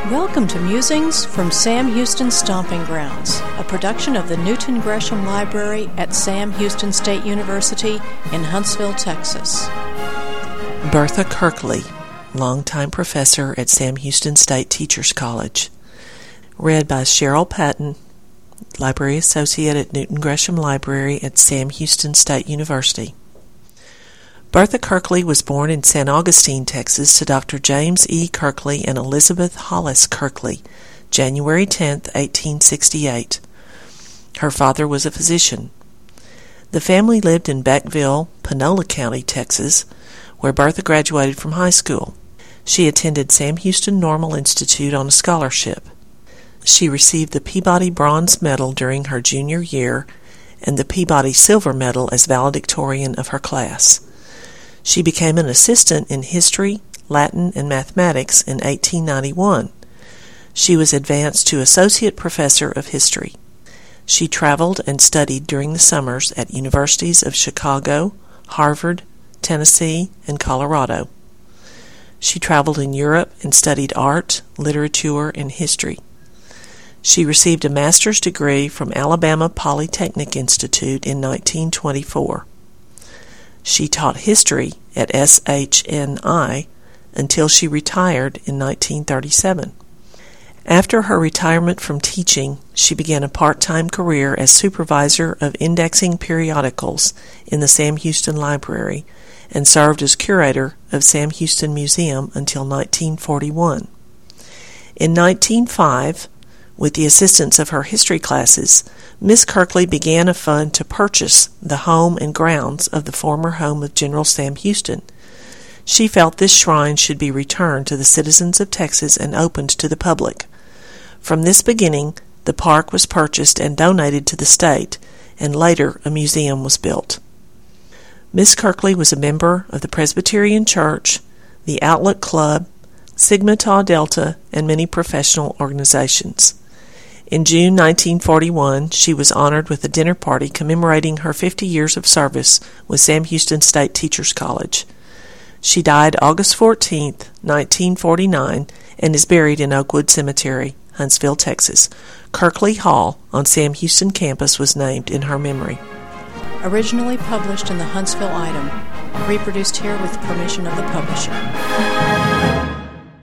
Welcome to Musings from Sam Houston Stomping Grounds, a production of the Newton Gresham Library at Sam Houston State University in Huntsville, Texas. Bertha Kirkley, longtime professor at Sam Houston State Teachers College. Read by Cheryl Patton, Library Associate at Newton Gresham Library at Sam Houston State University. Bertha Kirkley was born in San Augustine, Texas, to Dr. James E. Kirkley and Elizabeth Hollis Kirkley, January 10, 1868. Her father was a physician. The family lived in Beckville, Panola County, Texas, where Bertha graduated from high school. She attended Sam Houston Normal Institute on a scholarship. She received the Peabody Bronze Medal during her junior year and the Peabody Silver Medal as valedictorian of her class. She became an assistant in history, Latin, and mathematics in 1891. She was advanced to associate professor of history. She traveled and studied during the summers at universities of Chicago, Harvard, Tennessee, and Colorado. She traveled in Europe and studied art, literature, and history. She received a master's degree from Alabama Polytechnic Institute in 1924. She taught history at SHNI until she retired in 1937. After her retirement from teaching, she began a part-time career as supervisor of indexing periodicals in the Sam Houston Library and served as curator of Sam Houston Museum until 1941. In 1905, with the assistance of her history classes, Miss Kirkley began a fund to purchase the home and grounds of the former home of General Sam Houston. She felt this shrine should be returned to the citizens of Texas and opened to the public. From this beginning, the park was purchased and donated to the state, and later a museum was built. Miss Kirkley was a member of the Presbyterian Church, the Outlook Club, Sigma Tau Delta, and many professional organizations. In June 1941, she was honored with a dinner party commemorating her 50 years of service with Sam Houston State Teachers College. She died August 14, 1949, and is buried in Oakwood Cemetery, Huntsville, Texas. Kirkley Hall on Sam Houston campus was named in her memory. Originally published in the Huntsville Item, reproduced here with permission of the publisher.